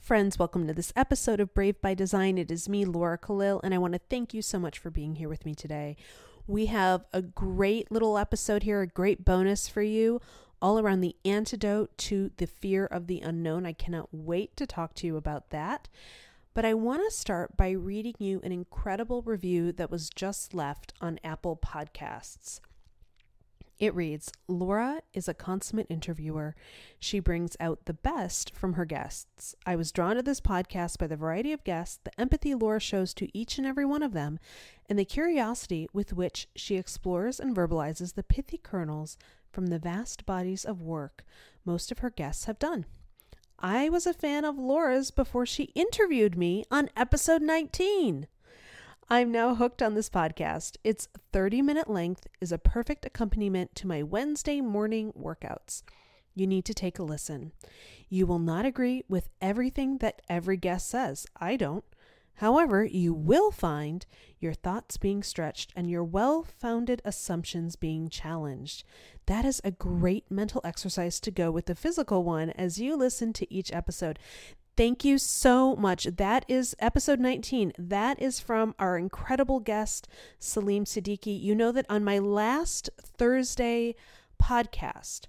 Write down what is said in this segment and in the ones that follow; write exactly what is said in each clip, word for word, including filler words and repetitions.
Friends, welcome to this episode of Brave by Design. It is me, Laura Khalil, and I want to thank you so much for being here with me today. We have a great little episode here, a great bonus for you, all around the antidote to the fear of the unknown. I cannot wait to talk to you about that. But I want to start by reading you an incredible review that was just left on Apple Podcasts. It reads, Laura is a consummate interviewer. She brings out the best from her guests. I was drawn to this podcast by the variety of guests, the empathy Laura shows to each and every one of them, and the curiosity with which she explores and verbalizes the pithy kernels from the vast bodies of work most of her guests have done. I was a fan of Laura's before she interviewed me on episode nineteen. I'm now hooked on this podcast. Its thirty minute length is a perfect accompaniment to my Wednesday morning workouts. You need to take a listen. You will not agree with everything that every guest says. I don't. However, you will find your thoughts being stretched and your well-founded assumptions being challenged. That is a great mental exercise to go with the physical one as you listen to each episode. Thank you so much. That is episode nineteen. That is from our incredible guest, Salim Siddiqui. You know that on my last Thursday podcast,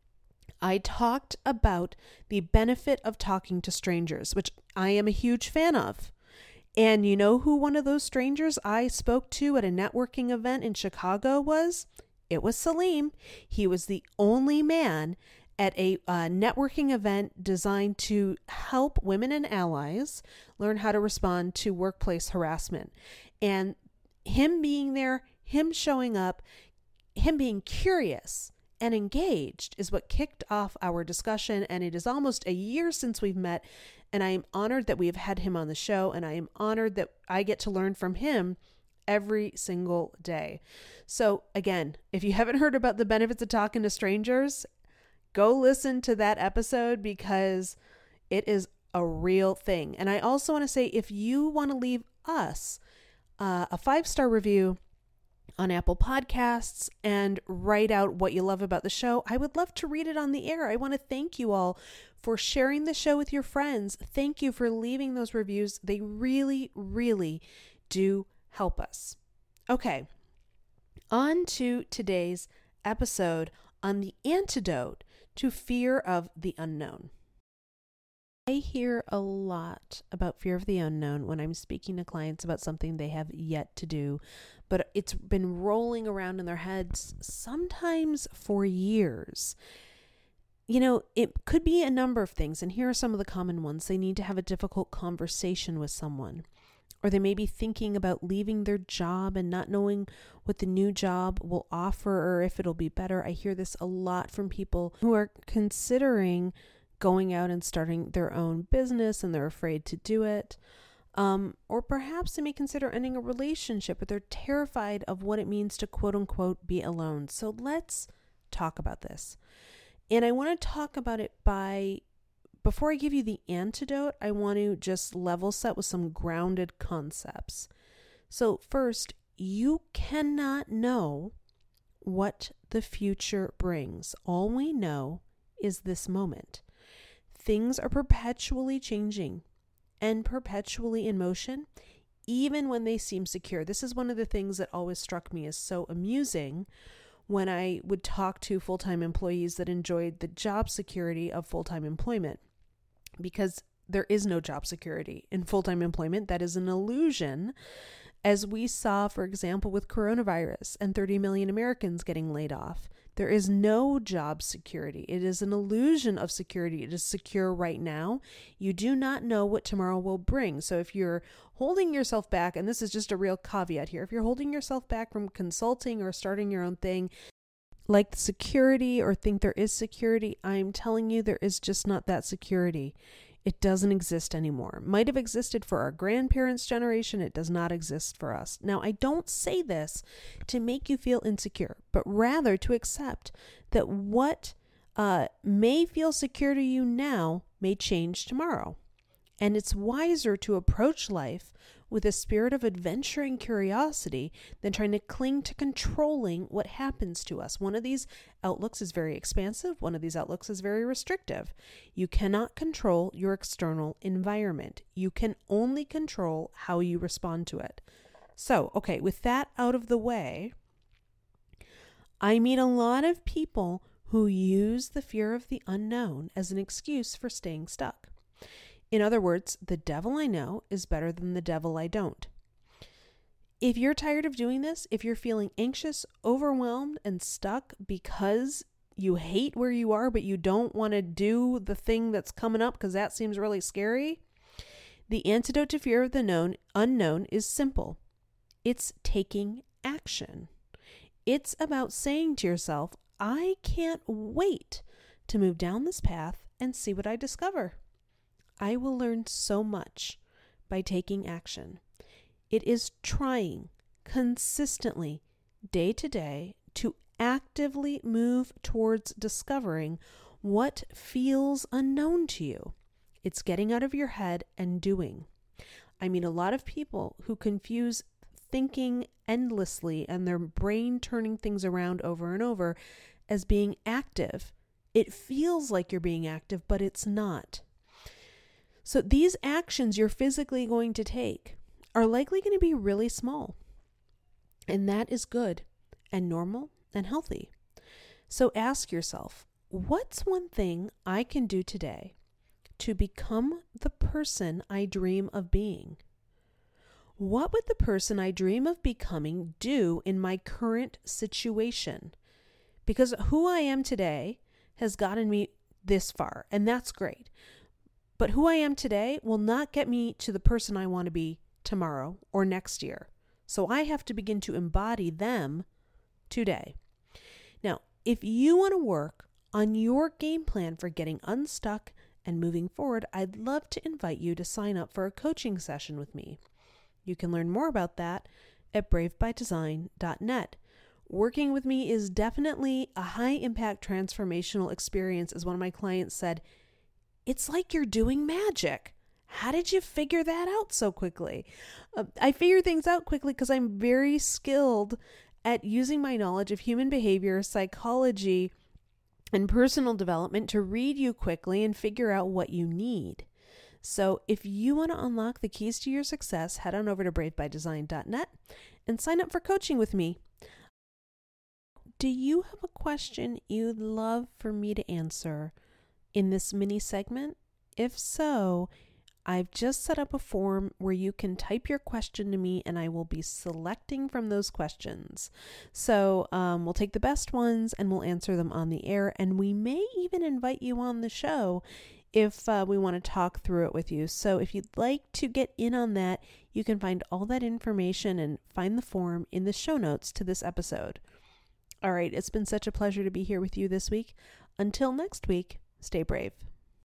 I talked about the benefit of talking to strangers, which I am a huge fan of. And you know who one of those strangers I spoke to at a networking event in Chicago was? It was Salim. He was the only man at a uh, networking event designed to help women and allies learn how to respond to workplace harassment. And him being there, him showing up, him being curious and engaged is what kicked off our discussion. And it is almost a year since we've met. And I am honored that we have had him on the show. And I am honored that I get to learn from him every single day. So again, if you haven't heard about the benefits of talking to strangers, go listen to that episode because it is a real thing. And I also want to say, if you want to leave us uh, a five-star review on Apple Podcasts and write out what you love about the show, I would love to read it on the air. I want to thank you all for sharing the show with your friends. Thank you for leaving those reviews. They really, really do help us. Okay, on to today's episode on the antidote to fear of the unknown. I hear a lot about fear of the unknown when I'm speaking to clients about something they have yet to do, but it's been rolling around in their heads sometimes for years. You know, it could be a number of things, and here are some of the common ones. They need to have a difficult conversation with someone, or they may be thinking about leaving their job and not knowing what the new job will offer or if it'll be better. I hear this a lot from people who are considering going out and starting their own business and they're afraid to do it. Um, or perhaps they may consider ending a relationship, but they're terrified of what it means to quote unquote be alone. So let's talk about this. And I want to talk about it by Before I give you the antidote, I want to just level set with some grounded concepts. So first, you cannot know what the future brings. All we know is this moment. Things are perpetually changing and perpetually in motion, even when they seem secure. This is one of the things that always struck me as so amusing when I would talk to full-time employees that enjoyed the job security of full-time employment. Because there is no job security in full-time employment. That is an illusion, as we saw, for example, with coronavirus and thirty million Americans getting laid off. There is no job security. It is an illusion of security. It is secure right now. You do not know what tomorrow will bring. So if you're holding yourself back, and this is just a real caveat here, if you're holding yourself back from consulting or starting your own thing, like security or think there is security, I'm telling you, there is just not that security. It doesn't exist anymore. Might have existed for our grandparents' generation. It does not exist for us. Now, I don't say this to make you feel insecure, but rather to accept that what uh, may feel secure to you now may change tomorrow. And it's wiser to approach life with a spirit of adventure and curiosity than trying to cling to controlling what happens to us. One of these outlooks is very expansive. One of these outlooks is very restrictive. You cannot control your external environment. You can only control how you respond to it. So, okay, with that out of the way, I meet a lot of people who use the fear of the unknown as an excuse for staying stuck. In other words, the devil I know is better than the devil I don't. If you're tired of doing this, if you're feeling anxious, overwhelmed, and stuck because you hate where you are, but you don't want to do the thing that's coming up because that seems really scary, the antidote to fear of the known unknown is simple. It's taking action. It's about saying to yourself, I can't wait to move down this path and see what I discover. I will learn so much by taking action. It is trying consistently, day to day, to actively move towards discovering what feels unknown to you. It's getting out of your head and doing. I mean, a lot of people who confuse thinking endlessly and their brain turning things around over and over as being active. It feels like you're being active, but it's not. So these actions you're physically going to take are likely going to be really small. And that is good and normal and healthy. So ask yourself, what's one thing I can do today to become the person I dream of being? What would the person I dream of becoming do in my current situation? Because who I am today has gotten me this far, and that's great. But who I am today will not get me to the person I want to be tomorrow or next year. So I have to begin to embody them today. Now, if you want to work on your game plan for getting unstuck and moving forward, I'd love to invite you to sign up for a coaching session with me. You can learn more about that at brave by design dot net. Working with me is definitely a high-impact transformational experience, as one of my clients said. It's like you're doing magic. How did you figure that out so quickly? Uh, I figure things out quickly because I'm very skilled at using my knowledge of human behavior, psychology, and personal development to read you quickly and figure out what you need. So if you want to unlock the keys to your success, head on over to brave by design dot net and sign up for coaching with me. Do you have a question you'd love for me to answer in this mini segment? If so, I've just set up a form where you can type your question to me and I will be selecting from those questions. So um, we'll take the best ones and we'll answer them on the air, and we may even invite you on the show if uh, we want to talk through it with you. So if you'd like to get in on that, you can find all that information and find the form in the show notes to this episode. All right, it's been such a pleasure to be here with you this week. Until next week, stay brave.